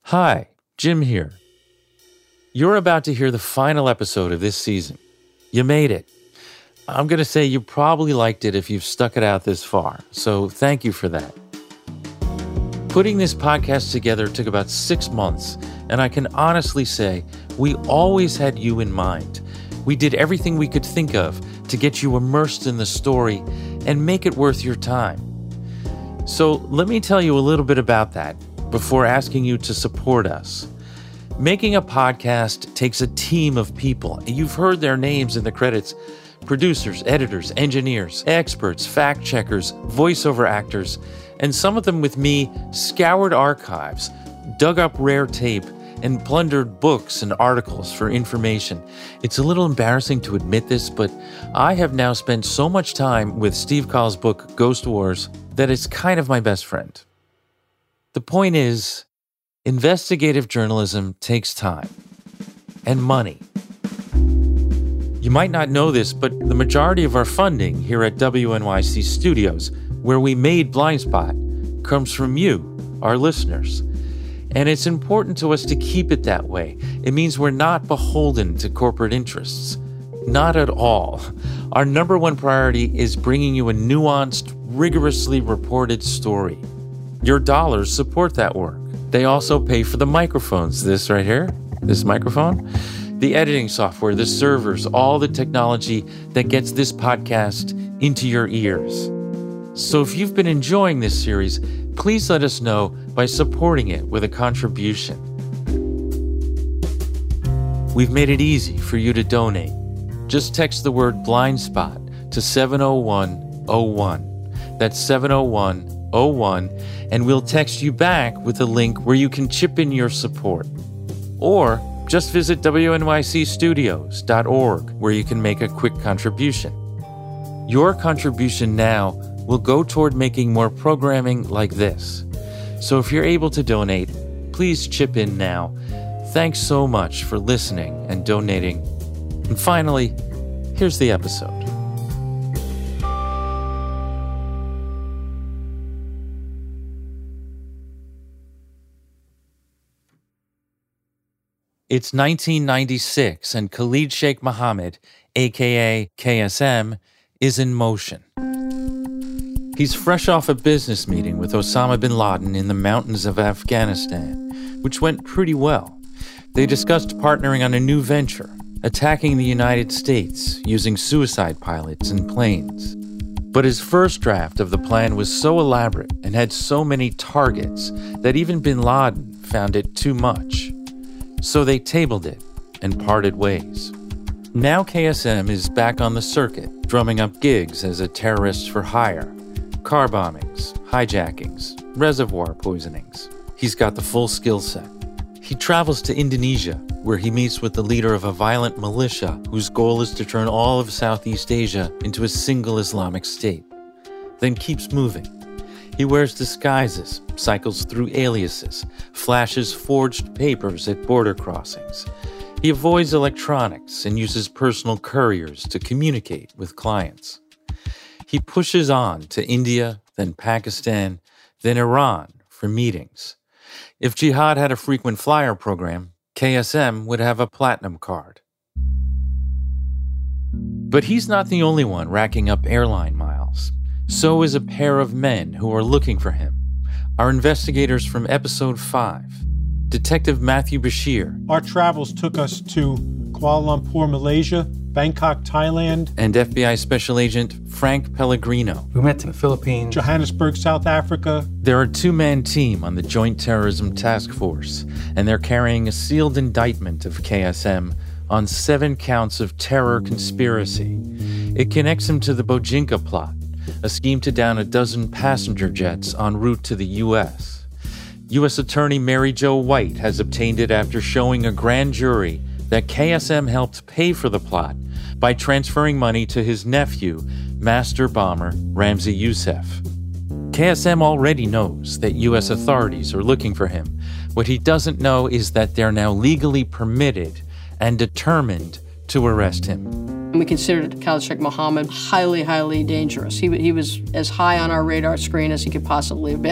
Hi, Jim here. You're about to hear the final episode of this season. You made it. I'm going to say you probably liked it if you've stuck it out this far, so thank you for that. Putting this podcast together took about 6 months, and I can honestly say we always had you in mind. We did everything we could think of to get you immersed in the story and make it worth your time. So let me tell you a little bit about that before asking you to support us. Making a podcast takes a team of people. You've heard their names in the credits: producers, editors, engineers, experts, fact checkers, voiceover actors, and some of them with me scoured archives, dug up rare tape, and plundered books and articles for information. It's a little embarrassing to admit this, but I have now spent so much time with Steve Kahl's book, Ghost Wars, that it's kind of my best friend. The point is, investigative journalism takes time and money. You might not know this, but the majority of our funding here at WNYC Studios, where we made Blindspot, comes from you, our listeners. And it's important to us to keep it that way. It means we're not beholden to corporate interests. Not at all. Our number one priority is bringing you a nuanced, rigorously reported story. Your dollars support that work. They also pay for the microphones, this right here, this microphone, the editing software, the servers, all the technology that gets this podcast into your ears. So if you've been enjoying this series, please let us know by supporting it with a contribution. We've made it easy for you to donate. Just text the word Blindspot to 70101. That's 70101, and we'll text you back with a link where you can chip in your support. Or just visit wnycstudios.org, where you can make a quick contribution. Your contribution now will go toward making more programming like this. So if you're able to donate, please chip in now. Thanks so much for listening and donating. And finally, here's the episode. It's 1996, and Khalid Sheikh Mohammed, a.k.a. KSM, is in motion. He's fresh off a business meeting with Osama bin Laden in the mountains of Afghanistan, which went pretty well. They discussed partnering on a new venture, attacking the United States using suicide pilots and planes. But his first draft of the plan was so elaborate and had so many targets that even bin Laden found it too much. So they tabled it and parted ways. Now KSM is back on the circuit, drumming up gigs as a terrorist for hire. Car bombings, hijackings, reservoir poisonings. He's got the full skill set. He travels to Indonesia, where he meets with the leader of a violent militia whose goal is to turn all of Southeast Asia into a single Islamic state. Then keeps moving. He wears disguises, cycles through aliases, flashes forged papers at border crossings. He avoids electronics and uses personal couriers to communicate with clients. He pushes on to India, then Pakistan, then Iran for meetings. If Jihad had a frequent flyer program, KSM would have a platinum card. But he's not the only one racking up airline miles. So is a pair of men who are looking for him. Our investigators from episode 5, Detective Matthew Bashir. Our travels took us to Kuala Lumpur, Malaysia, Bangkok, Thailand, And FBI Special Agent Frank Pellegrino. We met in the Philippines, Johannesburg, South Africa. They're a two-man team on the Joint Terrorism Task Force, and they're carrying a sealed indictment of KSM on 7 counts of terror conspiracy. It connects him to the Bojinka plot, a scheme to down a dozen passenger jets en route to the U.S. U.S. Attorney Mary Jo White has obtained it after showing a grand jury that KSM helped pay for the plot by transferring money to his nephew, master bomber Ramzi Youssef. KSM already knows that U.S. authorities are looking for him. What he doesn't know is that they're now legally permitted and determined to arrest him. We considered Khalid Sheikh Mohammed highly, highly dangerous. He was as high on our radar screen as he could possibly have been.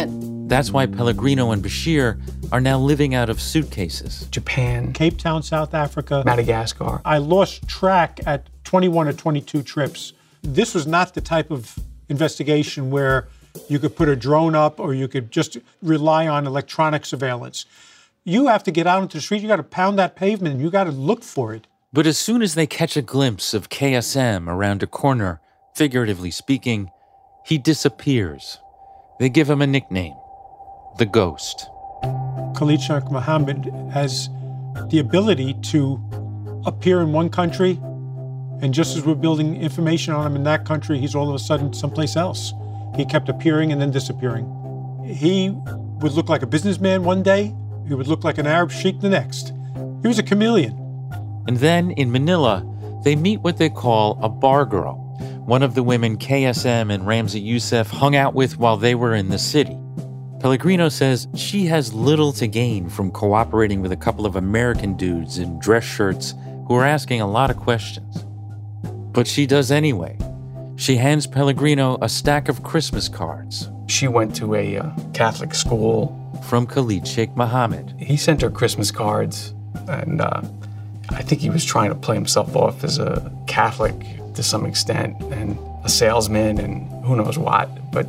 That's why Pellegrino and Bashir are now living out of suitcases. Japan, Cape Town, South Africa, Madagascar. I lost track at 21 or 22 trips. This was not the type of investigation where you could put a drone up or you could just rely on electronic surveillance. You have to get out into the street, you got to pound that pavement, and you got to look for it. But as soon as they catch a glimpse of KSM around a corner, figuratively speaking, he disappears. They give him a nickname, the Ghost. Khalid Sheikh Mohammed has the ability to appear in one country, and just as we're building information on him in that country, he's all of a sudden someplace else. He kept appearing and then disappearing. He would look like a businessman one day, he would look like an Arab sheikh the next. He was a chameleon. And then in Manila, they meet what they call a bar girl, one of the women KSM and Ramzi Youssef hung out with while they were in the city. Pellegrino says she has little to gain from cooperating with a couple of American dudes in dress shirts who are asking a lot of questions. But she does anyway. She hands Pellegrino a stack of Christmas cards. She went to a Catholic school. From Khalid Sheikh Mohammed. He sent her Christmas cards, and I think he was trying to play himself off as a Catholic to some extent, and a salesman, and who knows what, but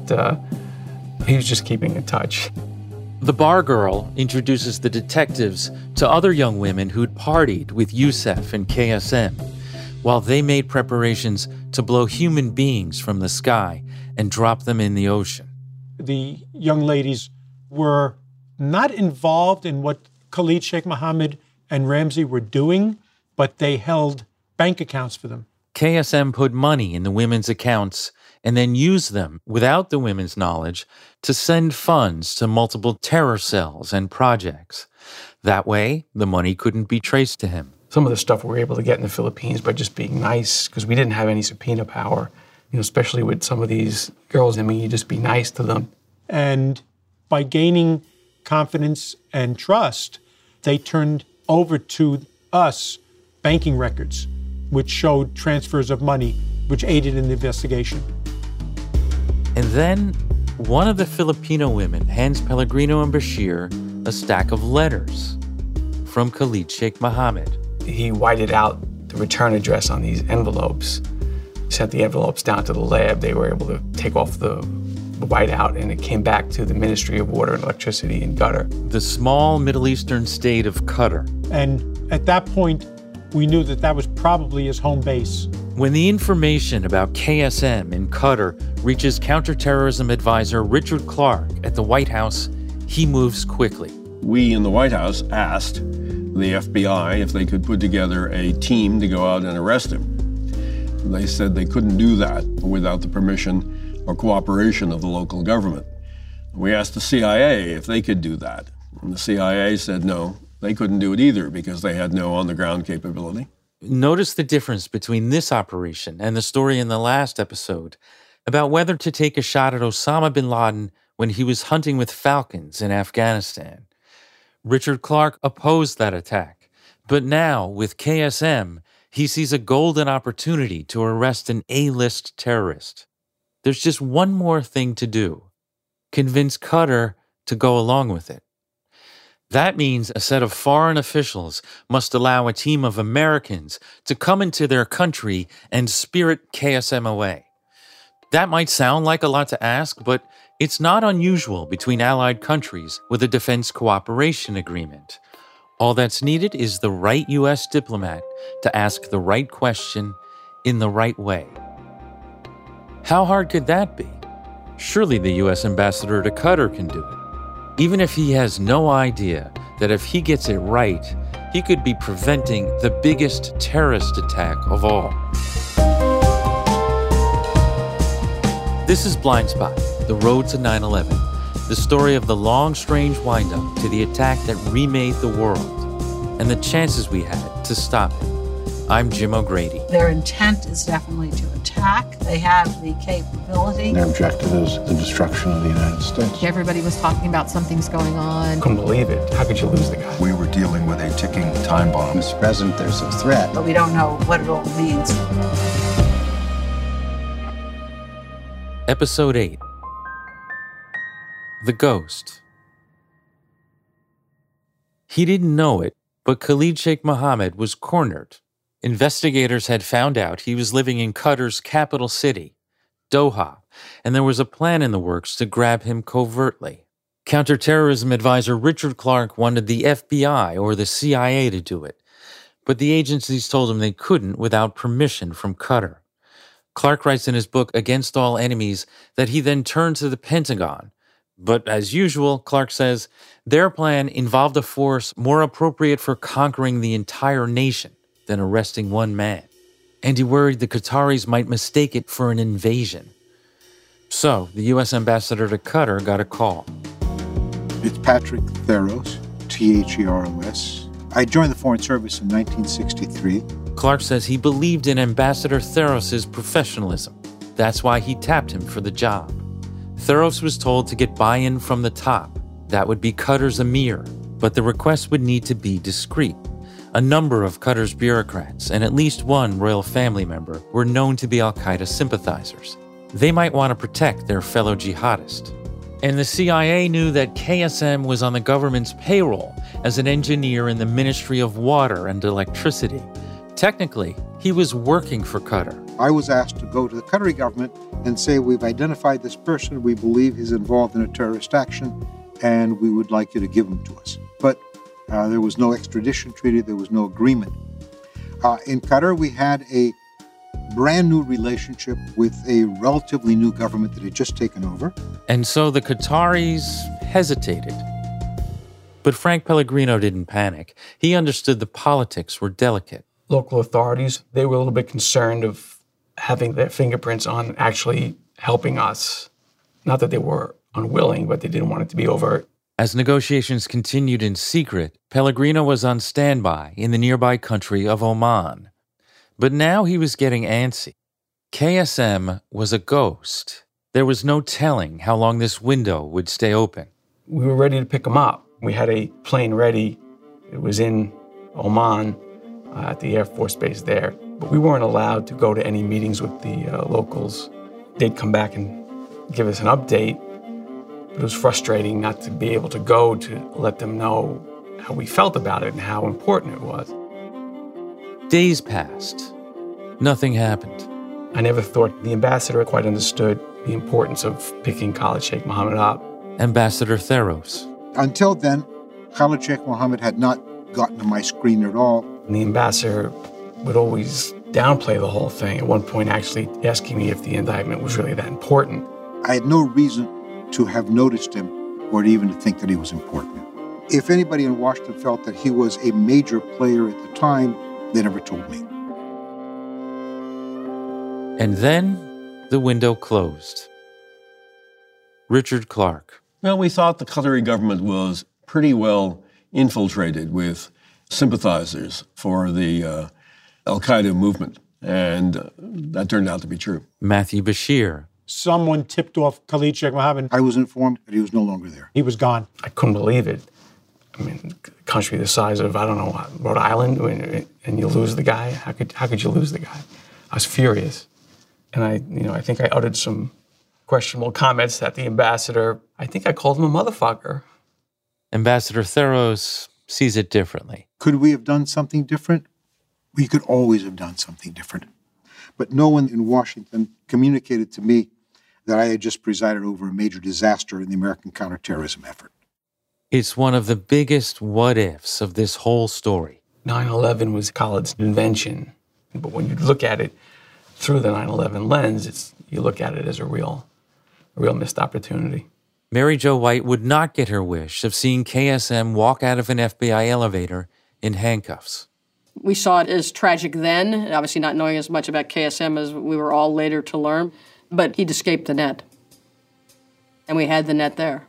he was just keeping in touch. The bar girl introduces the detectives to other young women who'd partied with Youssef and KSM, while they made preparations to blow human beings from the sky and drop them in the ocean. The young ladies were not involved in what Khalid Sheikh Mohammed and Ramzi were doing, but they held bank accounts for them. KSM put money in the women's accounts and then used them, without the women's knowledge, to send funds to multiple terror cells and projects. That way, the money couldn't be traced to him. Some of the stuff we were able to get in the Philippines by just being nice, because we didn't have any subpoena power, especially with some of these girls. You just be nice to them. And by gaining confidence and trust, they turned over to us banking records, which showed transfers of money, which aided in the investigation. And then one of the Filipino women hands Pellegrino and Bashir a stack of letters from Khalid Sheikh Mohammed. He whited out the return address on these envelopes, sent the envelopes down to the lab. They were able to take off the whiteout, and it came back to the Ministry of Water and Electricity in Qatar. The small Middle Eastern state of Qatar. And at that point, we knew that that was probably his home base. When the information about KSM in Qatar reaches counterterrorism advisor Richard Clarke at the White House, he moves quickly. We in the White House asked the FBI if they could put together a team to go out and arrest him. They said they couldn't do that without the permission or cooperation of the local government. We asked the CIA if they could do that. And the CIA said no, they couldn't do it either because they had no on-the-ground capability. Notice the difference between this operation and the story in the last episode about whether to take a shot at Osama bin Laden when he was hunting with falcons in Afghanistan. Richard Clarke opposed that attack, but now, with KSM, he sees a golden opportunity to arrest an A-list terrorist. There's just one more thing to do: convince Qatar to go along with it. That means a set of foreign officials must allow a team of Americans to come into their country and spirit KSM away. That might sound like a lot to ask, but it's not unusual between allied countries with a defense cooperation agreement. All that's needed is the right U.S. diplomat to ask the right question in the right way. How hard could that be? Surely the U.S. ambassador to Qatar can do it, even if he has no idea that if he gets it right, he could be preventing the biggest terrorist attack of all. This is Blind Spot, The Road to 9/11, the story of the long, strange windup to the attack that remade the world, and the chances we had to stop it. I'm Jim O'Grady. Their intent is definitely to attack. They have the capability. Their objective is the destruction of the United States. Everybody was talking about something's going on. Couldn't believe it. How could you lose the guy? We were dealing with a ticking time bomb. Mr. President, there's a threat. But we don't know what it all means. Episode 8. the Ghost. He didn't know it, but Khalid Sheikh Mohammed was cornered. Investigators had found out he was living in Qatar's capital city, Doha, and there was a plan in the works to grab him covertly. Counterterrorism advisor Richard Clarke wanted the FBI or the CIA to do it, but the agencies told him they couldn't without permission from Qatar. Clarke writes in his book Against All Enemies that he then turned to the Pentagon. But as usual, Clarke says, their plan involved a force more appropriate for conquering the entire nation than arresting one man. And he worried the Qataris might mistake it for an invasion. So the U.S. ambassador to Qatar got a call. It's Patrick Theros, T-H-E-R-O-S. I joined the Foreign Service in 1963. Clarke says he believed in Ambassador Theros' professionalism. That's why he tapped him for the job. Theros was told to get buy-in from the top. That would be Qatar's emir, but the request would need to be discreet. A number of Qatar's bureaucrats and at least one royal family member were known to be al-Qaeda sympathizers. They might want to protect their fellow jihadist. And the CIA knew that KSM was on the government's payroll as an engineer in the Ministry of Water and Electricity. Technically, he was working for Qatar. I was asked to go to the Qatari government and say, we've identified this person, we believe he's involved in a terrorist action, and we would like you to give him to us. But there was no extradition treaty, there was no agreement. In Qatar, we had a brand new relationship with a relatively new government that had just taken over. And so the Qataris hesitated. But Frank Pellegrino didn't panic. He understood the politics were delicate. Local authorities, they were a little bit concerned of having their fingerprints on actually helping us. Not that they were unwilling, but they didn't want it to be overt. As negotiations continued in secret, Pellegrino was on standby in the nearby country of Oman. But now he was getting antsy. KSM was a ghost. There was no telling how long this window would stay open. We were ready to pick him up. We had a plane ready. It was in Oman at the Air Force Base there. But we weren't allowed to go to any meetings with the locals. They'd come back and give us an update. It was frustrating not to be able to go to let them know how we felt about it and how important it was. Days passed. Nothing happened. I never thought the ambassador quite understood the importance of picking Khalid Sheikh Mohammed up. Ambassador Theros. Until then, Khalid Sheikh Mohammed had not gotten to my screen at all. And the ambassador would always downplay the whole thing, at one point actually asking me if the indictment was really that important. I had no reason to have noticed him or even to think that he was important. If anybody in Washington felt that he was a major player at the time, they never told me. And then the window closed. Richard Clarke. Well, we thought the Qatari government was pretty well infiltrated with sympathizers for the al-Qaeda movement, and that turned out to be true. Matthew Bashir. Someone tipped off Khalid Sheikh Mohammed. I was informed that he was no longer there. He was gone. I couldn't believe it. I mean, a country the size of, I don't know, Rhode Island, and you lose the guy? How could you lose the guy? I was furious. And I think I uttered some questionable comments at the ambassador. I think I called him a motherfucker. Ambassador Theros sees it differently. Could we have done something different? We could always have done something different. But no one in Washington communicated to me that I had just presided over a major disaster in the American counterterrorism effort. It's one of the biggest what-ifs of this whole story. 9/11 was Khalid's invention. But when you look at it through the 9/11 lens, you look at it as a real missed opportunity. Mary Jo White would not get her wish of seeing KSM walk out of an FBI elevator in handcuffs. We saw it as tragic then, obviously not knowing as much about KSM as we were all later to learn, but he'd escaped the net. And we had the net there.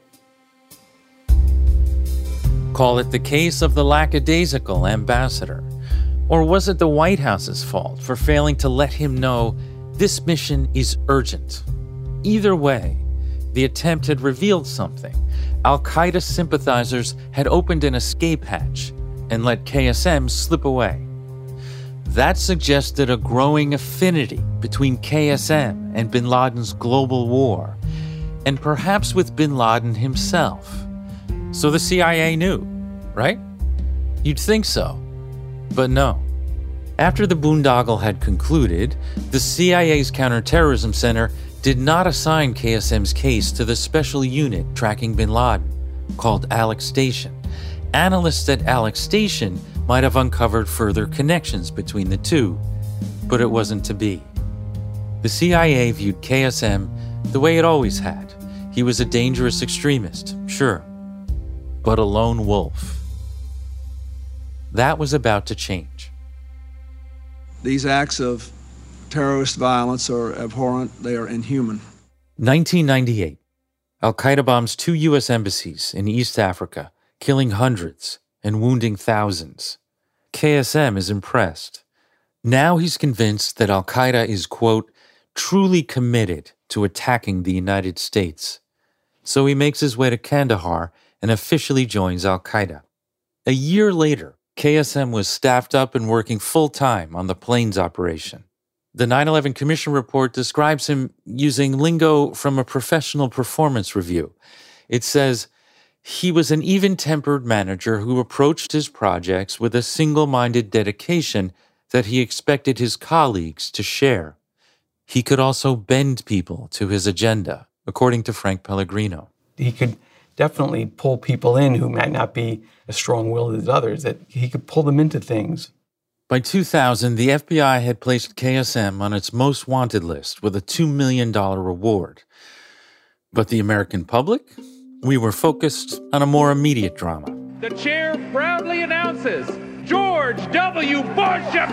Call it the case of the lackadaisical ambassador. Or was it the White House's fault for failing to let him know this mission is urgent? Either way, the attempt had revealed something. Al-Qaeda sympathizers had opened an escape hatch and let KSM slip away. That suggested a growing affinity between KSM and bin Laden's global war. and perhaps with bin Laden himself. So the CIA knew, right? You'd think so, but no. After the boondoggle had concluded, the CIA's Counterterrorism Center did not assign KSM's case to the special unit tracking bin Laden, called Alex Station. Analysts at Alex Station might have uncovered further connections between the two, but it wasn't to be. The CIA viewed KSM the way it always had. He was a dangerous extremist, sure, but a lone wolf. That was about to change. These acts of terrorist violence are abhorrent. They are inhuman. 1998. Al-Qaeda bombs 2 U.S. embassies in East Africa, killing hundreds and wounding thousands. KSM is impressed. Now he's convinced that Al-Qaeda is, quote, truly committed to attacking the United States. So he makes his way to Kandahar and officially joins Al-Qaeda. A year later, KSM was staffed up and working full-time on the planes operation. The 9/11 Commission report describes him using lingo from a professional performance review. It says, he was an even-tempered manager who approached his projects with a single-minded dedication that he expected his colleagues to share. He could also bend people to his agenda, according to Frank Pellegrino. He could definitely pull people in who might not be as strong-willed as others, that he could pull them into things. By 2000, the FBI had placed KSM on its most wanted list with a $2 million reward. But the American public? We were focused on a more immediate drama. The chair proudly announces George W. Bush of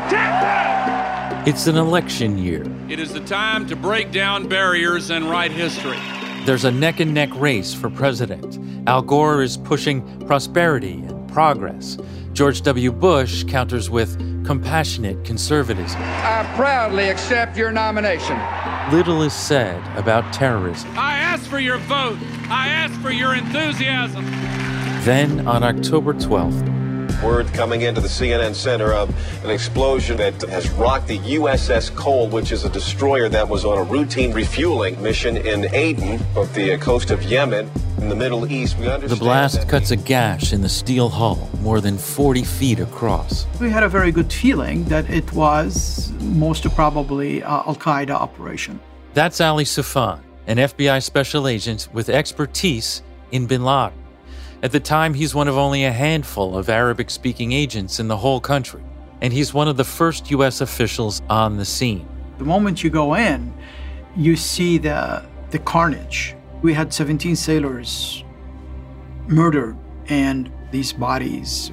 Texas! It's an election year. It is the time to break down barriers and write history. There's a neck-and-neck race for president. Al Gore is pushing prosperity and progress. George W. Bush counters with compassionate conservatism. I proudly accept your nomination. Little is said about terrorism. I ask for your vote. I ask for your enthusiasm. Then, on October 12th, word coming into the CNN Center of an explosion that has rocked the USS Cole, which is a destroyer that was on a routine refueling mission in Aden, off the coast of Yemen, in the Middle East. We understand the blast cuts a gash in the steel hull, more than 40 feet across. We had a very good feeling that it was most probably an Al-Qaeda operation. That's Ali Soufan, an FBI special agent with expertise in bin Laden. At the time, he's one of only a handful of Arabic-speaking agents in the whole country, and he's one of the first U.S. officials on the scene. The moment you go in, you see the carnage. We had 17 sailors murdered, and these bodies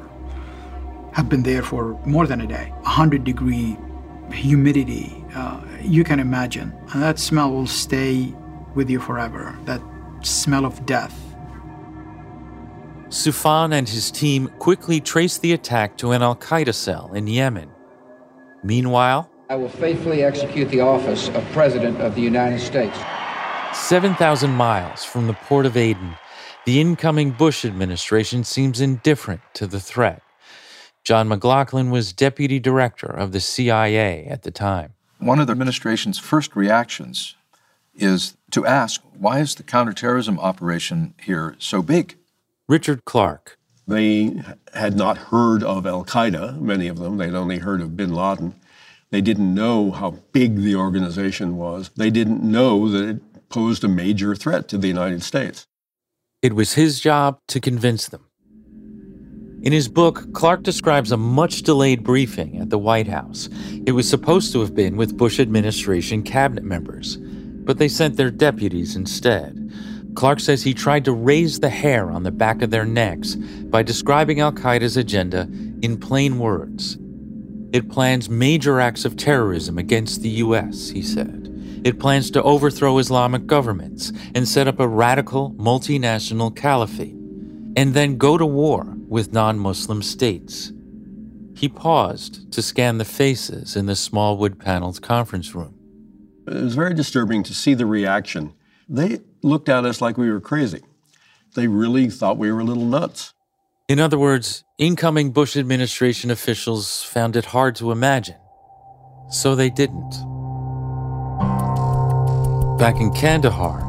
have been there for more than a day. 100-degree humidity, you can imagine. And that smell will stay with you forever, that smell of death. Soufan and his team quickly traced the attack to an Al-Qaeda cell in Yemen. Meanwhile, I will faithfully execute the office of President of the United States. 7,000 miles from the port of Aden, the incoming Bush administration seems indifferent to the threat. John McLaughlin was deputy director of the CIA at the time. One of the administration's first reactions is to ask, why is the counterterrorism operation here so big? Richard Clark. They had not heard of Al-Qaeda, many of them. They'd only heard of bin Laden. They didn't know how big the organization was. They didn't know that it posed a major threat to the United States. It was his job to convince them. In his book, Clark describes a much-delayed briefing at the White House. It was supposed to have been with Bush administration cabinet members, but they sent their deputies instead. Clark says he tried to raise the hair on the back of their necks by describing Al-Qaeda's agenda in plain words. It plans major acts of terrorism against the U.S., he said. It plans to overthrow Islamic governments and set up a radical multinational caliphate, and then go to war with non-Muslim states. He paused to scan the faces in the small wood-paneled conference room. It was very disturbing to see the reaction. They looked at us like we were crazy. They really thought we were a little nuts. In other words, incoming Bush administration officials found it hard to imagine. So they didn't. Back in Kandahar,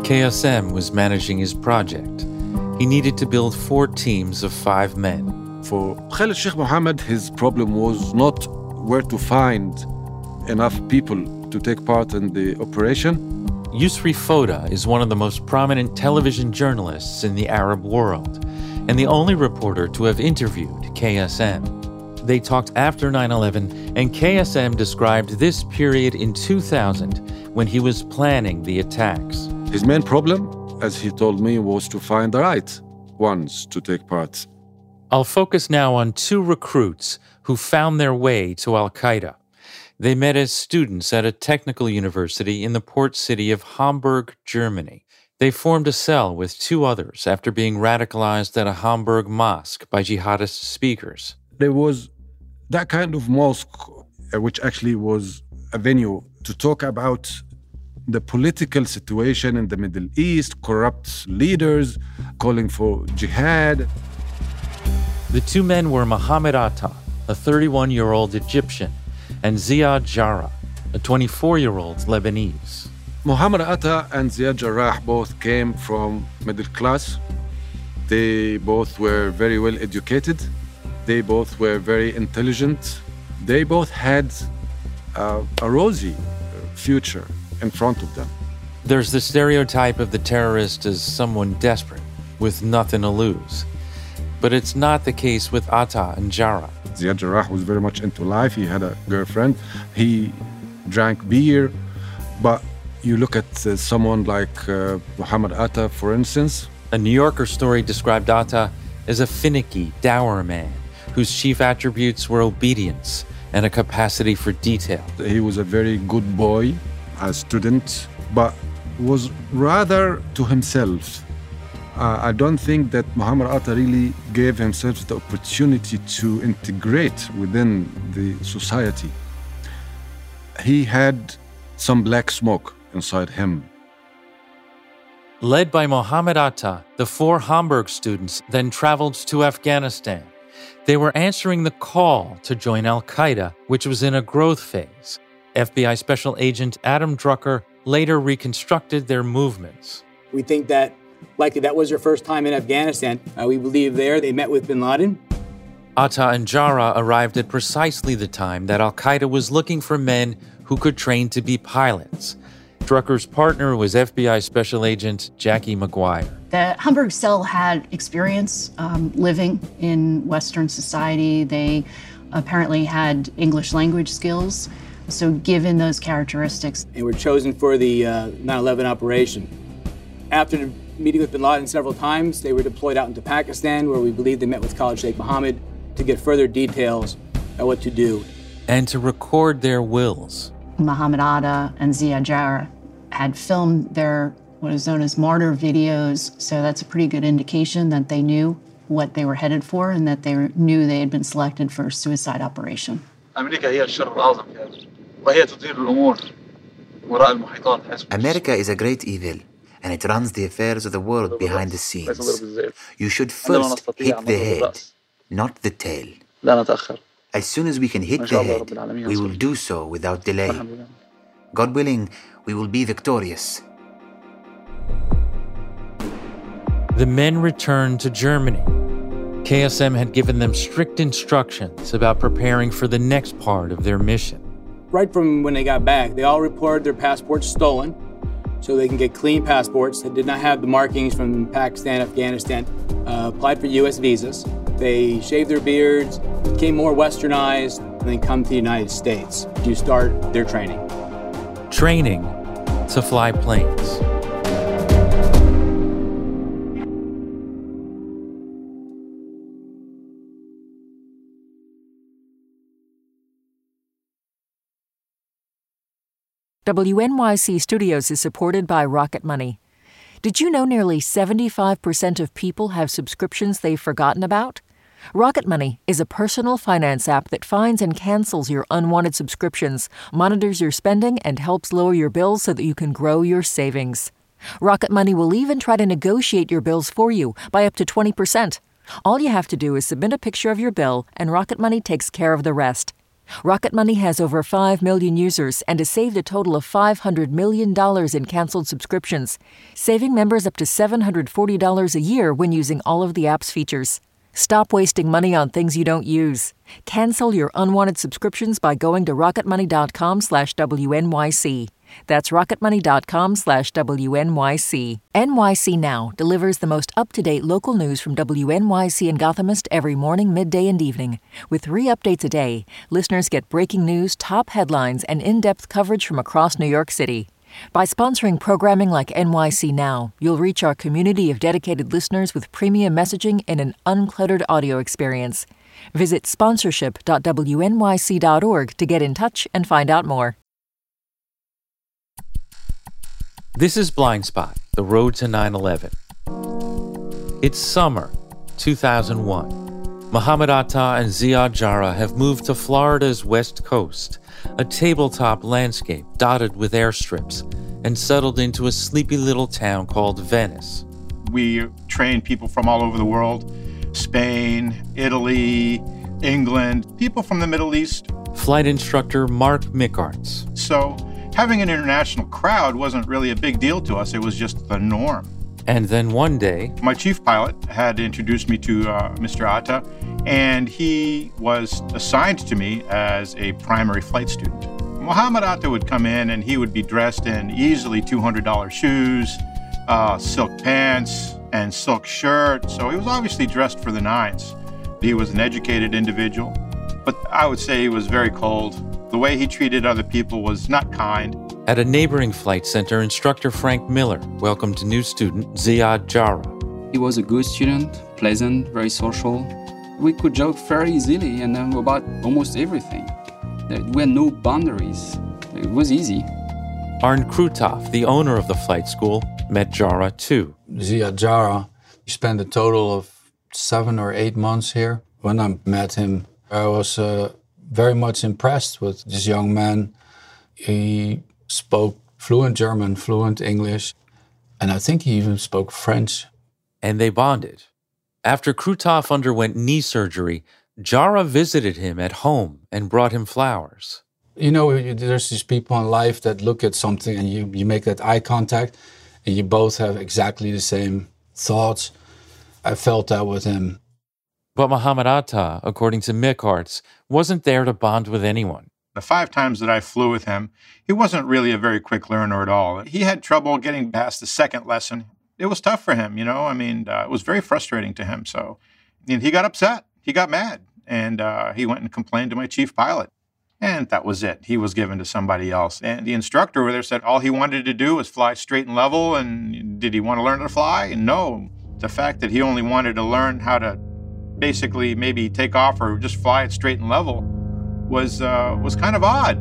KSM was managing his project. He needed to build 4 teams of 5 men. For Khalid Sheikh Mohammed, his problem was not where to find enough people to take part in the operation. Yusri Foda is one of the most prominent television journalists in the Arab world and the only reporter to have interviewed KSM. They talked after 9/11, and KSM described this period in 2000 when he was planning the attacks. His main problem, as he told me, was to find the right ones to take part. I'll focus now on 2 recruits who found their way to Al-Qaeda. They met as students at a technical university in the port city of Hamburg, Germany. They formed a cell with 2 others after being radicalized at a Hamburg mosque by jihadist speakers. There was that kind of mosque, which actually was a venue to talk about the political situation in the Middle East, corrupt leaders calling for jihad. The 2 men were Mohammed Atta, a 31-year-old Egyptian, and Ziad Jarrah, a 24-year-old Lebanese. Mohammed Atta and Ziad Jarrah both came from middle class. They both were very well educated. They both were very intelligent. They both had a rosy future in front of them. There's the stereotype of the terrorist as someone desperate, with nothing to lose. But it's not the case with Atta and Jarrah. Ziad Jarrah was very much into life. He had a girlfriend. He drank beer. But you look at someone like Mohammed Atta, for instance. A New Yorker story described Atta as a finicky, dour man whose chief attributes were obedience and a capacity for detail. He was a very good boy, a student, but was rather to himself. I don't think that Mohammed Atta really gave himself the opportunity to integrate within the society. He had some black smoke inside him. Led by Mohammed Atta, the 4 Hamburg students then traveled to Afghanistan. They were answering the call to join Al-Qaeda, which was in a growth phase. FBI Special Agent Adam Drucker later reconstructed their movements. We think that likely that was their first time in Afghanistan. We believe there they met with bin Laden. Atta and Jarrah arrived at precisely the time that Al-Qaeda was looking for men who could train to be pilots. Drucker's partner was FBI Special Agent Jackie McGuire. The Hamburg cell had experience living in Western society. They apparently had English language skills. So given those characteristics. And were chosen for the 9/11 operation. After meeting with bin Laden several times, they were deployed out into Pakistan, where we believe they met with Khalid Sheikh Mohammed to get further details on what to do. And to record their wills. Mohammed Atta and Ziad Jarrah had filmed their what is known as martyr videos, so that's a pretty good indication that they knew what they were headed for and that they knew they had been selected for a suicide operation. America is a great evil, and it runs the affairs of the world behind the scenes. You should first hit the head, not the tail. As soon as we can hit the head, we will do so without delay. God willing, we will be victorious. The men returned to Germany. KSM had given them strict instructions about preparing for the next part of their mission. Right from when they got back, they all reported their passports stolen so they can get clean passports that did not have the markings from Pakistan, Afghanistan, applied for U.S. visas. They shaved their beards, became more westernized, and then come to the United States to start their training. Training to fly planes. WNYC Studios is supported by Rocket Money. Did you know nearly 75% of people have subscriptions they've forgotten about? Rocket Money is a personal finance app that finds and cancels your unwanted subscriptions, monitors your spending, and helps lower your bills so that you can grow your savings. Rocket Money will even try to negotiate your bills for you by up to 20%. All you have to do is submit a picture of your bill, and Rocket Money takes care of the rest. Rocket Money has over 5 million users and has saved a total of $500 million in canceled subscriptions, saving members up to $740 a year when using all of the app's features. Stop wasting money on things you don't use. Cancel your unwanted subscriptions by going to rocketmoney.com/WNYC. That's rocketmoney.com/WNYC. NYC Now delivers the most up-to-date local news from WNYC and Gothamist every morning, midday, and evening. With 3 updates a day, listeners get breaking news, top headlines, and in-depth coverage from across New York City. By sponsoring programming like NYC Now, you'll reach our community of dedicated listeners with premium messaging and an uncluttered audio experience. Visit sponsorship.wnyc.org to get in touch and find out more. This is Blind Spot, the road to 9/11. It's summer, 2001. Mohammed Atta and Ziad Jarrah have moved to Florida's west coast, a tabletop landscape dotted with airstrips, and settled into a sleepy little town called Venice. We train people from all over the world, Spain, Italy, England, people from the Middle East. Flight instructor Mark Mickarts. So having an international crowd wasn't really a big deal to us. It was just the norm. And then one day, my chief pilot had introduced me to Mr. Atta, and he was assigned to me as a primary flight student. Mohammed Atta would come in, and he would be dressed in easily $200 shoes, silk pants, and silk shirt. So he was obviously dressed for the nines. He was an educated individual, but I would say he was very cold. The way he treated other people was not kind. At a neighboring flight center, instructor Frank Miller welcomed a new student, Ziad Jarrah. He was a good student, pleasant, very social. We could joke very easily and about almost everything. We had no boundaries. It was easy. Arne Krutov, the owner of the flight school, met Jarrah too. Ziad Jarrah, he spent a total of 7 or 8 months here. When I met him, I was very much impressed with this young man. He spoke fluent German, fluent English, and I think he even spoke French. And they bonded. After Krutov underwent knee surgery, Jarrah visited him at home and brought him flowers. You know, there's these people in life that look at something and you make that eye contact and you both have exactly the same thoughts. I felt that with him. But Mohammed Atta, according to Mickarts, wasn't there to bond with anyone. The 5 times that I flew with him, he wasn't really a very quick learner at all. He had trouble getting past the second lesson. It was tough for him, you know. I mean, it was very frustrating to him. So he got upset. He got mad. And he went and complained to my chief pilot. And that was it. He was given to somebody else. And the instructor over there said all he wanted to do was fly straight and level. And did he want to learn to fly? No. The fact that he only wanted to learn how to basically maybe take off or just fly it straight and level was kind of odd.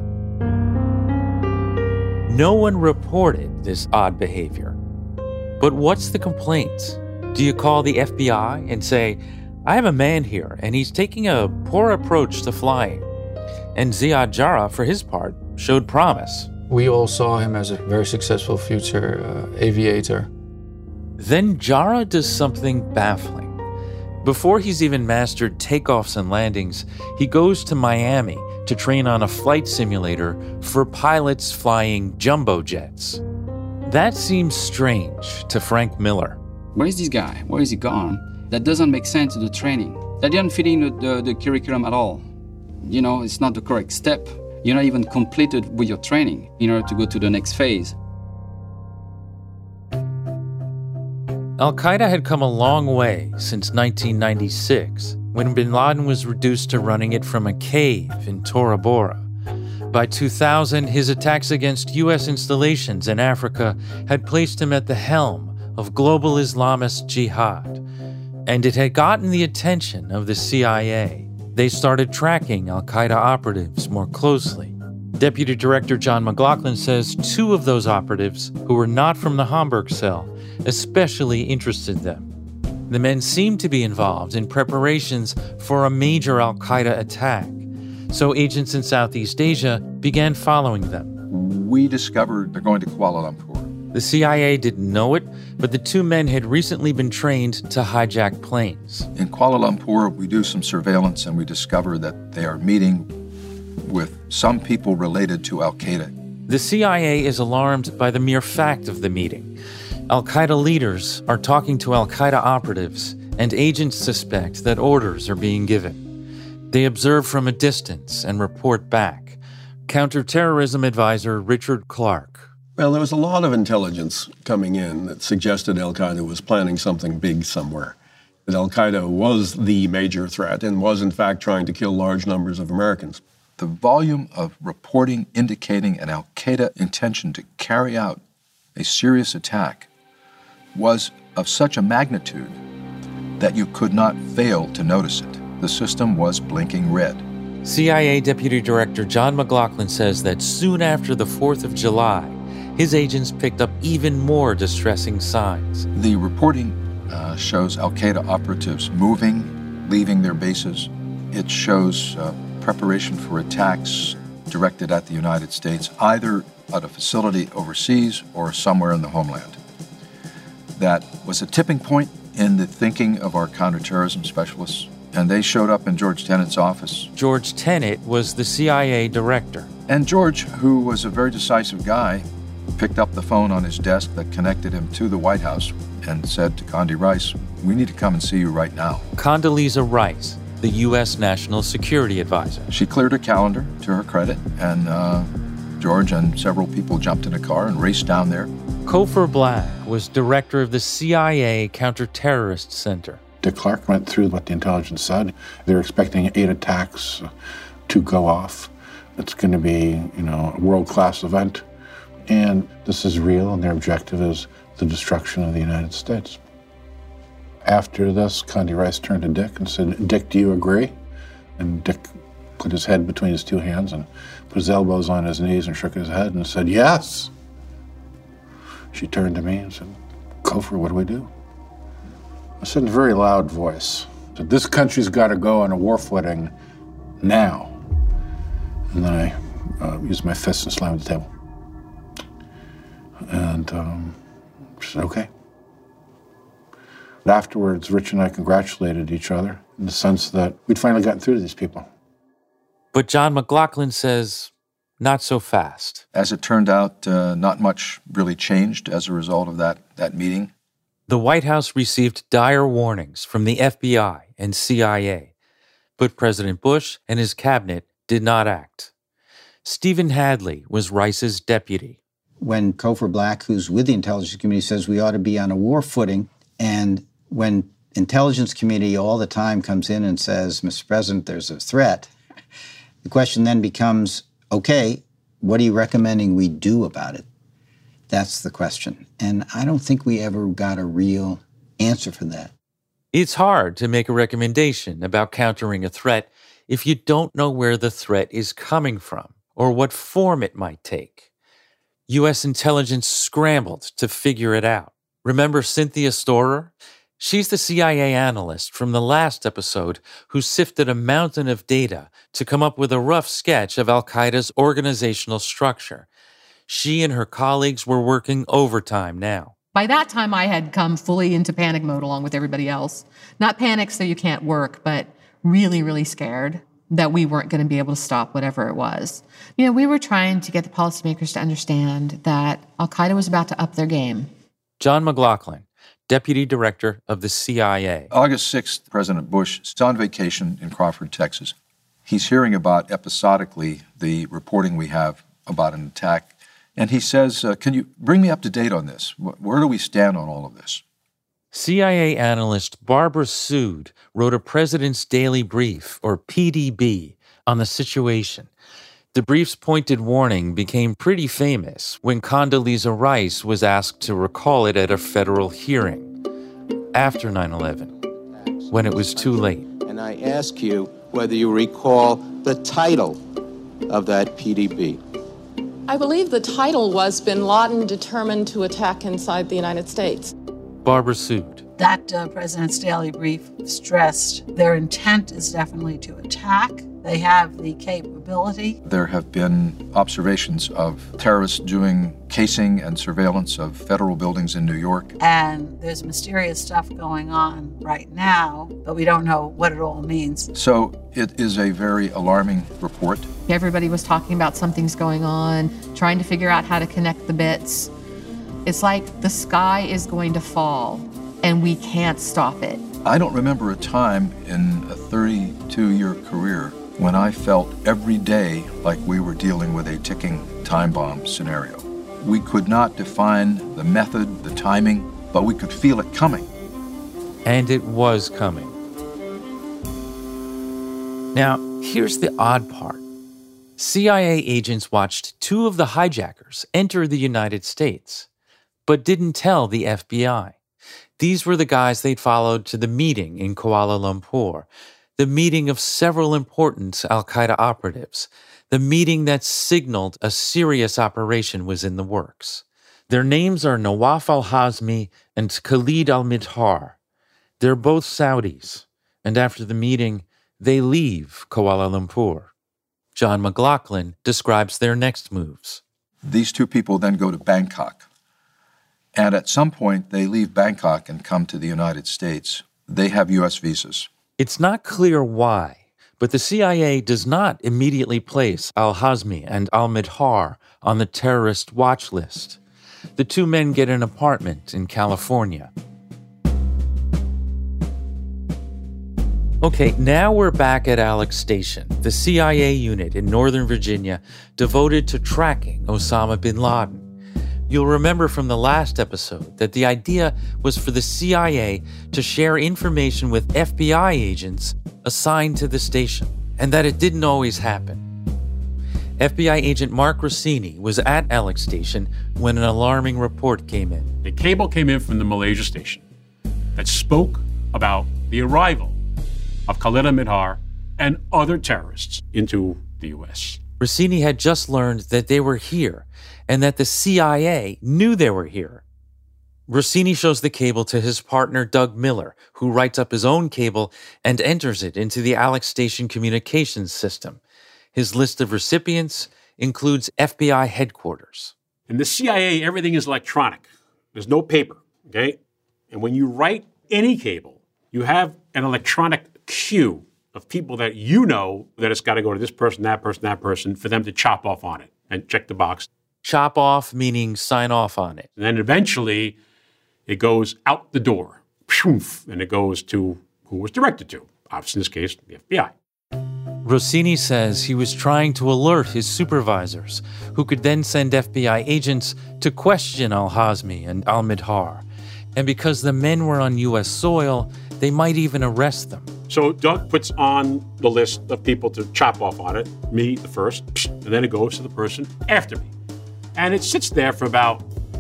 No one reported this odd behavior. But what's the complaint? Do you call the FBI and say, I have a man here and he's taking a poor approach to flying? And Ziad Jarrah, for his part, showed promise. We all saw him as a very successful future aviator. Then Jarrah does something baffling. Before he's even mastered takeoffs and landings, he goes to Miami to train on a flight simulator for pilots flying jumbo jets. That seems strange to Frank Miller. Where is this guy? Where is he gone? That doesn't make sense to the training. That didn't fit in the curriculum at all. You know, it's not the correct step. You're not even completed with your training in order to go to the next phase. Al-Qaeda had come a long way since 1996, when bin Laden was reduced to running it from a cave in Tora Bora. By 2000, his attacks against U.S. installations in Africa had placed him at the helm of global Islamist jihad, and it had gotten the attention of the CIA. They started tracking Al-Qaeda operatives more closely. Deputy Director John McLaughlin says 2 of those operatives, who were not from the Hamburg cell, especially interested them. The men seemed to be involved in preparations for a major Al-Qaeda attack, so agents in Southeast Asia began following them. We discovered they're going to Kuala Lumpur. The CIA didn't know it, but the 2 men had recently been trained to hijack planes. In Kuala Lumpur, we do some surveillance and we discover that they are meeting with some people related to al-Qaeda. The CIA is alarmed by the mere fact of the meeting. Al-Qaeda leaders are talking to Al-Qaeda operatives, and agents suspect that orders are being given. They observe from a distance and report back. Counterterrorism advisor Richard Clarke. Well, there was a lot of intelligence coming in that suggested al-Qaeda was planning something big somewhere, that al-Qaeda was the major threat and was, in fact, trying to kill large numbers of Americans. The volume of reporting indicating an al-Qaeda intention to carry out a serious attack was of such a magnitude that you could not fail to notice it. The system was blinking red. CIA Deputy Director John McLaughlin says that soon after the 4th of July, his agents picked up even more distressing signs. The reporting shows al-Qaeda operatives moving, leaving their bases. It shows preparation for attacks directed at the United States, either at a facility overseas or somewhere in the homeland. That was a tipping point in the thinking of our counterterrorism specialists, and they showed up in George Tenet's office. George Tenet was the CIA director. And George, who was a very decisive guy, picked up the phone on his desk that connected him to the White House and said to Condi Rice, "We need to come and see you right now." Condoleezza Rice, the U.S. National Security Advisor. She cleared her calendar, to her credit, and George and several people jumped in a car and raced down there. Cofer Black was director of the CIA Counterterrorist Center. Dick Clark went through what the intelligence said. They're expecting 8 attacks to go off. It's going to be, a world-class event. And this is real, and their objective is the destruction of the United States. After this, Condi Rice turned to Dick and said, "Dick, do you agree?" And Dick put his head between his 2 hands and put his elbows on his knees and shook his head and said, "Yes." She turned to me and said, "Cofer, what do we do?" I said in a very loud voice, that this country's got to go on a war footing now. And then I used my fist and slammed the table. And she said, "Okay." But afterwards, Rich and I congratulated each other in the sense that we'd finally gotten through to these people. But John McLaughlin says, not so fast. As it turned out, not much really changed as a result of that meeting. The White House received dire warnings from the FBI and CIA, but President Bush and his cabinet did not act. Stephen Hadley was Rice's deputy. When Cofer Black, who's with the intelligence community, says we ought to be on a war footing, and when intelligence community all the time comes in and says, "Mr. President, there's a threat," the question then becomes, okay, what are you recommending we do about it? That's the question. And I don't think we ever got a real answer for that. It's hard to make a recommendation about countering a threat if you don't know where the threat is coming from or what form it might take. U.S. intelligence scrambled to figure it out. Remember Cynthia Storer? She's the CIA analyst from the last episode who sifted a mountain of data to come up with a rough sketch of al-Qaeda's organizational structure. She and her colleagues were working overtime now. By that time, I had come fully into panic mode along with everybody else. Not panic so you can't work, but really, really scared that we weren't going to be able to stop whatever it was. We were trying to get the policymakers to understand that al-Qaeda was about to up their game. John McLaughlin, Deputy Director of the CIA. August 6th, President Bush is on vacation in Crawford, Texas. He's hearing about episodically the reporting we have about an attack, and he says, "Can you bring me up to date on this? Where do we stand on all of this?" CIA analyst Barbara Sood wrote a President's Daily Brief, or PDB, on the situation. The brief's pointed warning became pretty famous when Condoleezza Rice was asked to recall it at a federal hearing after 9/11, when it was too late. And I ask you whether you recall the title of that PDB. I believe the title was Bin Laden determined to attack inside the United States. Barbara Sood. That President's Daily Brief stressed their intent is definitely to attack. They have the capability. There have been observations of terrorists doing casing and surveillance of federal buildings in New York. And there's mysterious stuff going on right now, but we don't know what it all means. So it is a very alarming report. Everybody was talking about something's going on, trying to figure out how to connect the bits. It's like the sky is going to fall, and we can't stop it. I don't remember a time in a 32-year career when I felt every day like we were dealing with a ticking time bomb scenario. We could not define the method, the timing, but we could feel it coming. And it was coming. Now, here's the odd part. CIA agents watched two of the hijackers enter the United States, but didn't tell the FBI. These were the guys they'd followed to the meeting in Kuala Lumpur, the meeting of several important al-Qaeda operatives, the meeting that signaled a serious operation was in the works. Their names are Nawaf al-Hazmi and Khalid al-Midhar. They're both Saudis, and after the meeting, they leave Kuala Lumpur. John McLaughlin describes their next moves. These two people then go to Bangkok. And at some point, they leave Bangkok and come to the United States. They have U.S. visas. It's not clear why, but the CIA does not immediately place al-Hazmi and al-Midhar on the terrorist watch list. The two men get an apartment in California. Okay, now we're back at Alex Station, the CIA unit in Northern Virginia devoted to tracking Osama bin Laden. You'll remember from the last episode that the idea was for the CIA to share information with FBI agents assigned to the station, and that it didn't always happen. FBI agent Mark Rossini was at Alex Station when an alarming report came in. A cable came in from the Malaysia station that spoke about the arrival of Khalid al-Midhar and other terrorists into the U.S. Rossini had just learned that they were here and that the CIA knew they were here. Rossini shows the cable to his partner Doug Miller, who writes up his own cable and enters it into the Alex Station communications system. His list of recipients includes FBI headquarters. In the CIA, everything is electronic. There's no paper, okay? And when you write any cable, you have an electronic queue of people that you know that it's got to go to this person, that person, for them to chop off on it and check the box. Chop off meaning sign off on it. And then eventually it goes out the door, and it goes to who it was directed to. Obviously, in this case, the FBI. Rossini says he was trying to alert his supervisors, who could then send FBI agents to question al-Hazmi and al-Midhar. And because the men were on U.S. soil, they might even arrest them. So Doug puts on the list of people to chop off on it, me the first, and then it goes to the person after me. And it sits there for about,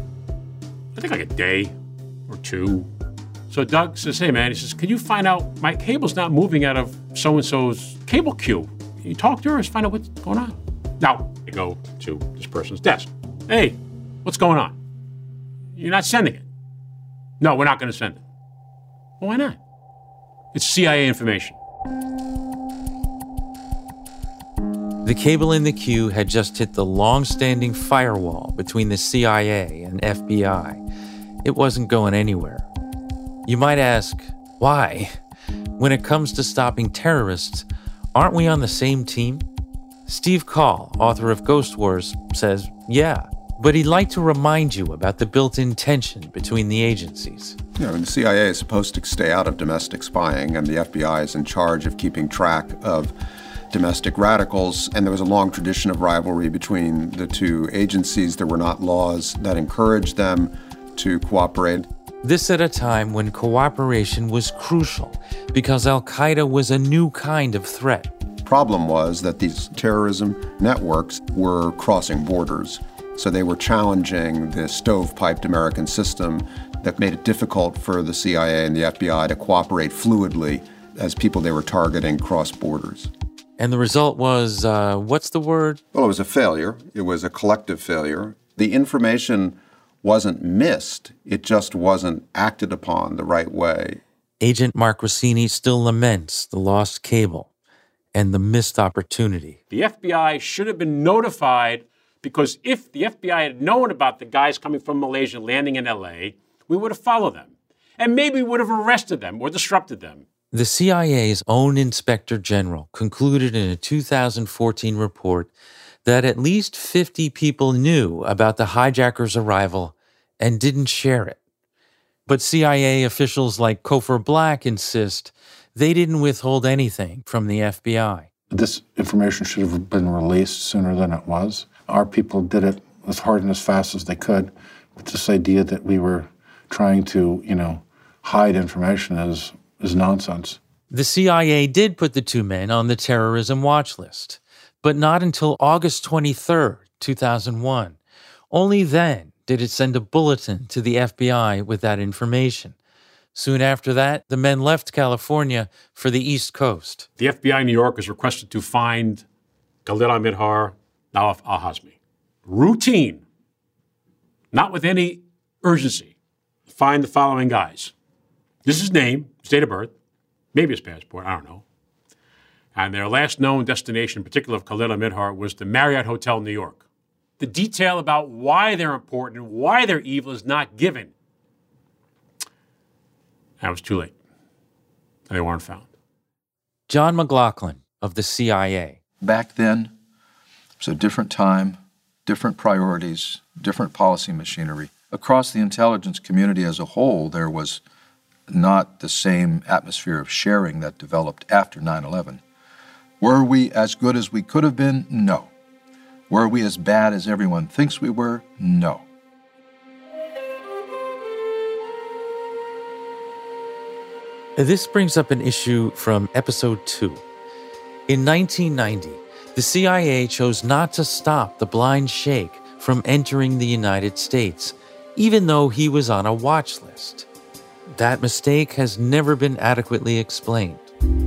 I think like a day or two. So Doug says, hey man, he says, can you find out, my cable's not moving out of so-and-so's cable queue. Can you talk to her and find out what's going on? Now, I go to this person's desk. Hey, what's going on? You're not sending it. No, we're not going to send it. Well, why not? It's CIA information. The cable in the queue had just hit the long-standing firewall between the CIA and FBI. It wasn't going anywhere. You might ask, why? When it comes to stopping terrorists, aren't we on the same team? Steve Call, author of Ghost Wars, says, yeah, but he'd like to remind you about the built-in tension between the agencies. You know, the CIA is supposed to stay out of domestic spying, and the FBI is in charge of keeping track of domestic radicals, and there was a long tradition of rivalry between the two agencies. There were not laws that encouraged them to cooperate. This at a time when cooperation was crucial because al-Qaeda was a new kind of threat. Problem was that these terrorism networks were crossing borders, so they were challenging the stovepiped American system that made it difficult for the CIA and the FBI to cooperate fluidly as people they were targeting crossed borders. And the result was, what's the word? Well, it was a failure. It was a collective failure. The information wasn't missed, it just wasn't acted upon the right way. Agent Mark Rossini still laments the lost cable and the missed opportunity. The FBI should have been notified, because if the FBI had known about the guys coming from Malaysia landing in L.A., we would have followed them. And maybe we would have arrested them or disrupted them. The CIA's own Inspector General concluded in a 2014 report that at least 50 people knew about the hijackers' arrival and didn't share it. But CIA officials like Cofer Black insist they didn't withhold anything from the FBI. This information should have been released sooner than it was. Our people did it as hard and as fast as they could. But this idea that we were trying to, hide information is nonsense. The CIA did put the two men on the terrorism watch list, but not until August 23, 2001. Only then did it send a bulletin to the FBI with that information. Soon after that, the men left California for the East Coast. The FBI in New York is requested to find Khalid Al-Mihdhar, Nawaf al-Hazmi. Routine, not with any urgency. Find the following guys. This is his name, his date of birth, maybe his passport, I don't know. And their last known destination, in particular of Khalid Al-Mihdhar, was the Marriott Hotel in New York. The detail about why they're important and why they're evil is not given. And it was too late. And they weren't found. John McLaughlin of the CIA. Back then, it was a different time, different priorities, different policy machinery. Across the intelligence community as a whole, there was not the same atmosphere of sharing that developed after 9/11. Were we as good as we could have been? No. Were we as bad as everyone thinks we were? No. This brings up an issue from episode 2. In 1990, the CIA chose not to stop the blind sheikh from entering the United States, even though he was on a watch list. That mistake has never been adequately explained.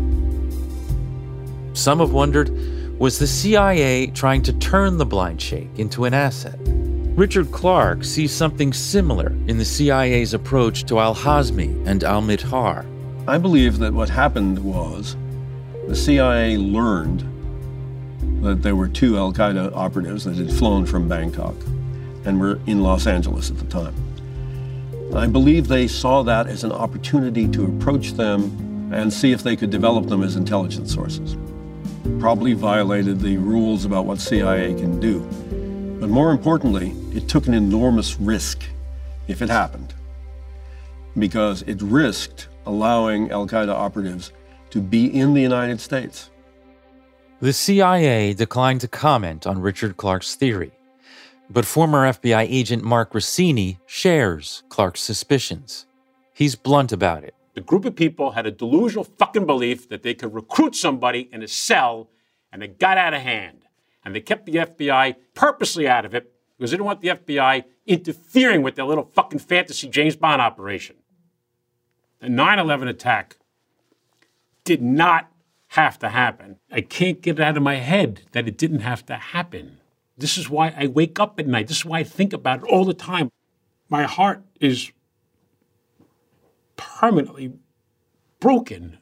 Some have wondered, was the CIA trying to turn the blind sheikh into an asset? Richard Clarke sees something similar in the CIA's approach to al-Hazmi and al-Mihdhar. I believe that what happened was the CIA learned that there were two al-Qaeda operatives that had flown from Bangkok and were in Los Angeles at the time. I believe they saw that as an opportunity to approach them and see if they could develop them as intelligence sources. Probably violated the rules about what CIA can do. But more importantly, it took an enormous risk if it happened, because it risked allowing al-Qaeda operatives to be in the United States. The CIA declined to comment on Richard Clarke's theory, but former FBI agent Mark Rossini shares Clarke's suspicions. He's blunt about it. The group of people had a delusional fucking belief that they could recruit somebody in a cell, and it got out of hand. And they kept the FBI purposely out of it because they didn't want the FBI interfering with their little fucking fantasy James Bond operation. The 9/11 attack did not have to happen. I can't get it out of my head that it didn't have to happen. This is why I wake up at night. This is why I think about it all the time. My heart is permanently broken.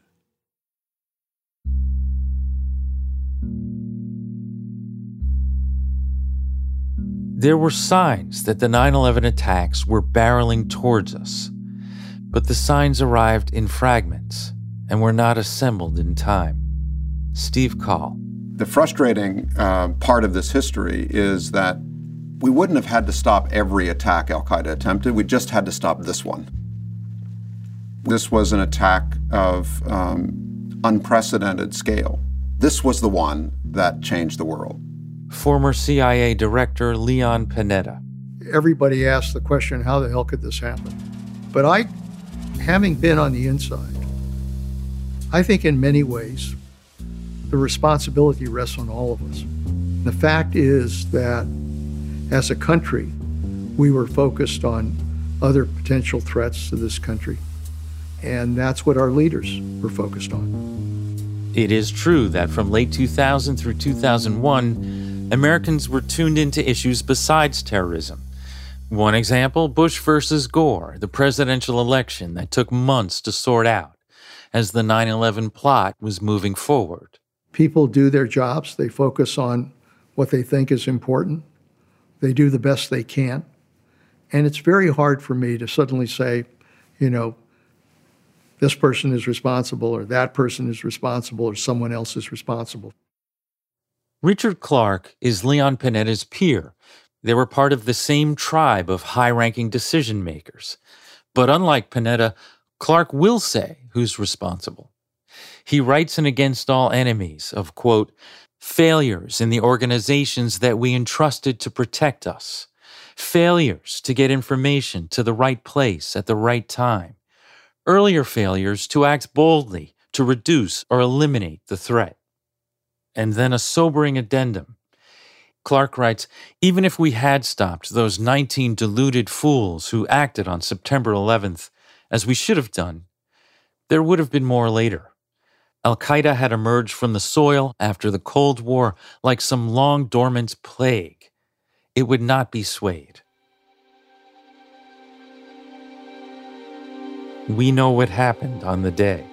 There were signs that the 9/11 attacks were barreling towards us, but the signs arrived in fragments and were not assembled in time. Steve Coll. The frustrating part of this history is that we wouldn't have had to stop every attack al-Qaeda attempted. We just had to stop this one. This was an attack of unprecedented scale. This was the one that changed the world. Former CIA Director Leon Panetta. Everybody asked the question, how the hell could this happen? But I, having been on the inside, I think in many ways, the responsibility rests on all of us. The fact is that as a country, we were focused on other potential threats to this country. And that's what our leaders were focused on. It is true that from late 2000 through 2001, Americans were tuned into issues besides terrorism. One example, Bush versus Gore, the presidential election that took months to sort out as the 9/11 plot was moving forward. People do their jobs. They focus on what they think is important. They do the best they can. And it's very hard for me to suddenly say, this person is responsible or that person is responsible or someone else is responsible. Richard Clarke is Leon Panetta's peer. They were part of the same tribe of high-ranking decision-makers. But unlike Panetta, Clarke will say who's responsible. He writes in Against All Enemies of, quote, failures in the organizations that we entrusted to protect us, failures to get information to the right place at the right time, earlier failures to act boldly to reduce or eliminate the threat. And then a sobering addendum. Clarke writes, even if we had stopped those 19 deluded fools who acted on September 11th, as we should have done, there would have been more later. Al-Qaeda had emerged from the soil after the Cold War like some long-dormant plague. It would not be swayed. We know what happened on the day.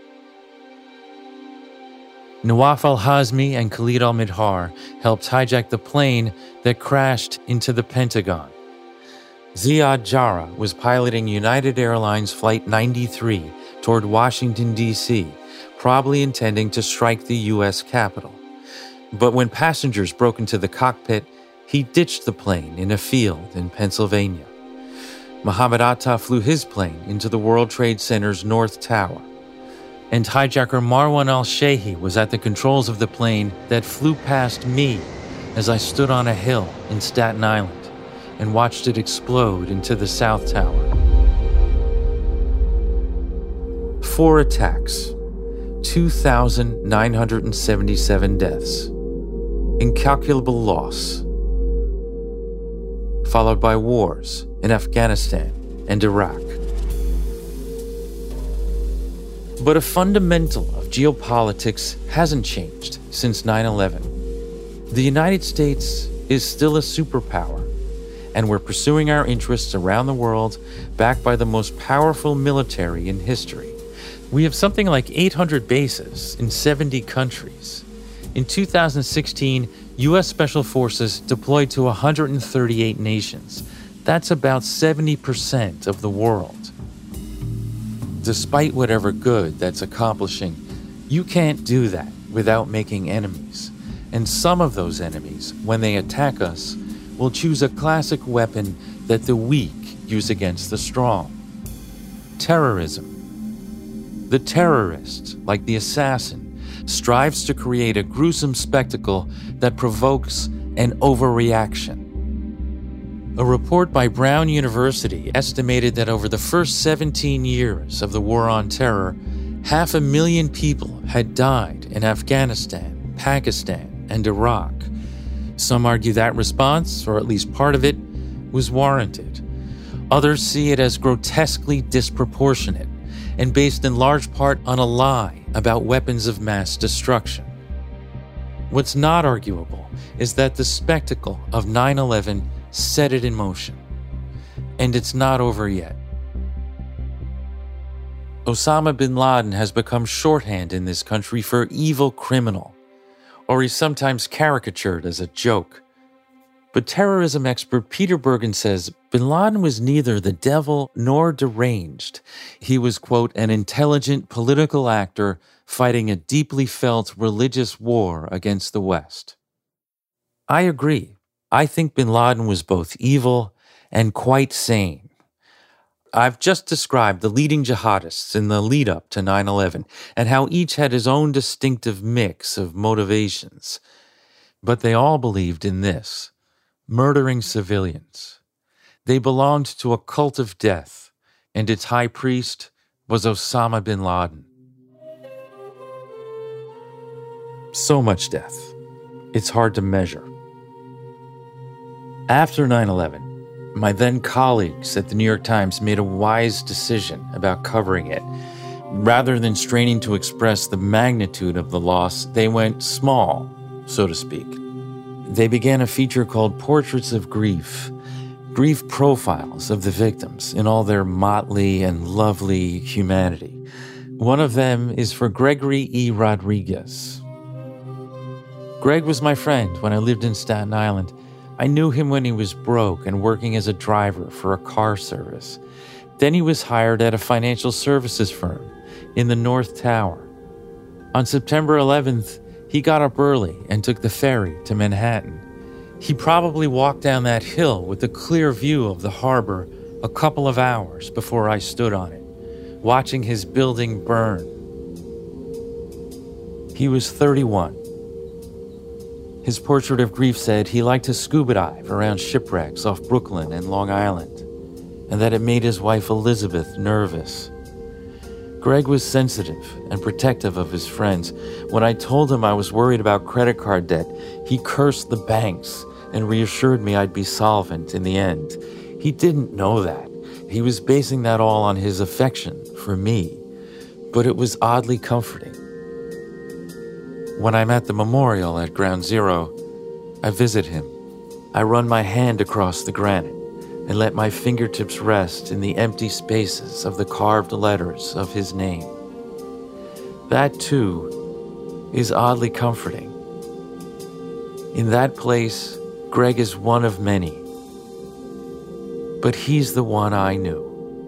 Nawaf al-Hazmi and Khalid al-Midhar helped hijack the plane that crashed into the Pentagon. Ziad Jarrah was piloting United Airlines Flight 93 toward Washington, D.C., probably intending to strike the U.S. Capitol. But when passengers broke into the cockpit, he ditched the plane in a field in Pennsylvania. Mohammed Atta flew his plane into the World Trade Center's North Tower. And hijacker Marwan al-Shehi was at the controls of the plane that flew past me as I stood on a hill in Staten Island and watched it explode into the South Tower. 4 attacks, 2,977 deaths, incalculable loss, followed by wars in Afghanistan and Iraq. But a fundamental of geopolitics hasn't changed since 9/11. The United States is still a superpower, and we're pursuing our interests around the world backed by the most powerful military in history. We have something like 800 bases in 70 countries. In 2016, U.S. Special Forces deployed to 138 nations. That's about 70% of the world. Despite whatever good that's accomplishing, you can't do that without making enemies. And some of those enemies, when they attack us, will choose a classic weapon that the weak use against the strong. Terrorism. The terrorist, like the assassin, strives to create a gruesome spectacle that provokes an overreaction. A report by Brown University estimated that over the first 17 years of the War on Terror, 500,000 people had died in Afghanistan, Pakistan, and Iraq. Some argue that response, or at least part of it, was warranted. Others see it as grotesquely disproportionate and based in large part on a lie about weapons of mass destruction. What's not arguable is that the spectacle of 9/11 set it in motion. And it's not over yet. Osama bin Laden has become shorthand in this country for evil criminal, or he's sometimes caricatured as a joke. But terrorism expert Peter Bergen says bin Laden was neither the devil nor deranged. He was, quote, an intelligent political actor fighting a deeply felt religious war against the West. I agree. I think bin Laden was both evil and quite sane. I've just described the leading jihadists in the lead-up to 9/11 and how each had his own distinctive mix of motivations. But they all believed in this: murdering civilians. They belonged to a cult of death, and its high priest was Osama bin Laden. So much death. It's hard to measure. After 9/11, my then colleagues at the New York Times made a wise decision about covering it. Rather than straining to express the magnitude of the loss, they went small, so to speak. They began a feature called Portraits of Grief, brief profiles of the victims in all their motley and lovely humanity. One of them is for Gregory E. Rodriguez. Greg was my friend when I lived in Staten Island. I knew him when he was broke and working as a driver for a car service. Then he was hired at a financial services firm in the North Tower. On September 11th, he got up early and took the ferry to Manhattan. He probably walked down that hill with a clear view of the harbor a couple of hours before I stood on it, watching his building burn. He was 31. His portrait of grief said he liked to scuba dive around shipwrecks off Brooklyn and Long Island, and that it made his wife Elizabeth nervous. Greg was sensitive and protective of his friends. When I told him I was worried about credit card debt, he cursed the banks and reassured me I'd be solvent in the end. He didn't know that. He was basing that all on his affection for me, but it was oddly comforting. When I'm at the memorial at Ground Zero, I visit him. I run my hand across the granite and let my fingertips rest in the empty spaces of the carved letters of his name. That, too, is oddly comforting. In that place, Greg is one of many, but he's the one I knew.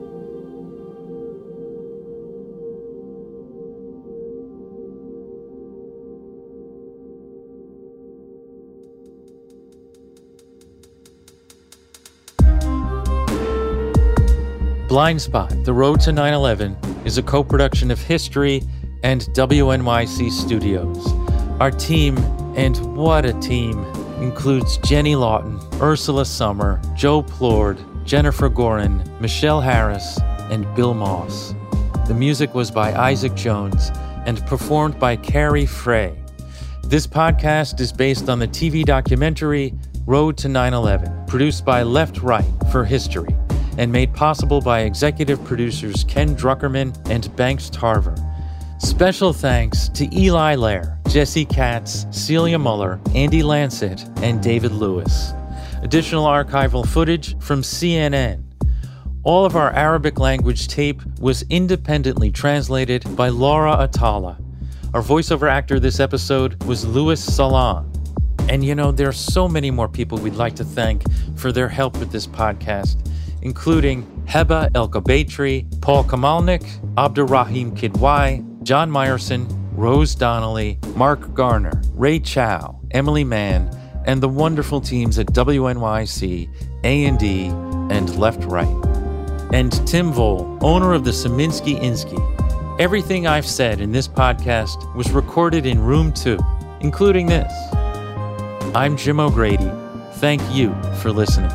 Blind Spot, The Road to 9/11 is a co-production of History and WNYC Studios. Our team, and what a team, includes Jenny Lawton, Ursula Summer, Joe Plord, Jennifer Gorin, Michelle Harris, and Bill Moss. The music was by Isaac Jones and performed by Carrie Frey. This podcast is based on the TV documentary Road to 9/11, produced by Left Right for History, and made possible by executive producers Ken Druckerman and Banks Tarver. Special thanks to Eli Lair, Jesse Katz, Celia Muller, Andy Lancet, and David Lewis. Additional archival footage from CNN. All of our Arabic language tape was independently translated by Laura Atala. Our voiceover actor this episode was Louis Salam. And you know, there are so many more people we'd like to thank for their help with this podcast, including Heba El-Kabatri, Paul Kamalnik, Abdurrahim Kidwai, John Meyerson, Rose Donnelly, Mark Garner, Ray Chow, Emily Mann, and the wonderful teams at WNYC, A&E, and Left Right. And Tim Vole, owner of the Saminsky-Insky. Everything I've said in this podcast was recorded in Room 2, including this. I'm Jim O'Grady. Thank you for listening.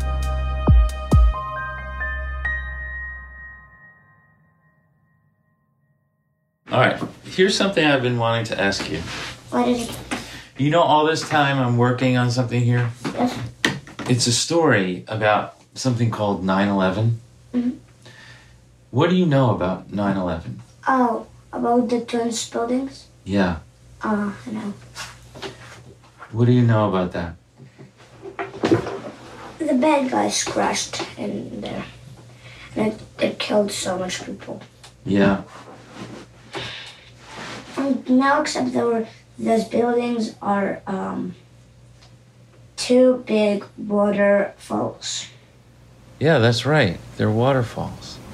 All right, here's something I've been wanting to ask you. What is it? You know, all this time I'm working on something here? Yes. It's a story about something called 9/11. Mm-hmm. What do you know about 9/11? Oh, about the twins buildings? Yeah. I know. What do you know about that? The bad guys crashed in there. And it killed so much people. Yeah. And now, except those buildings are two big waterfalls. Yeah, that's right. They're waterfalls.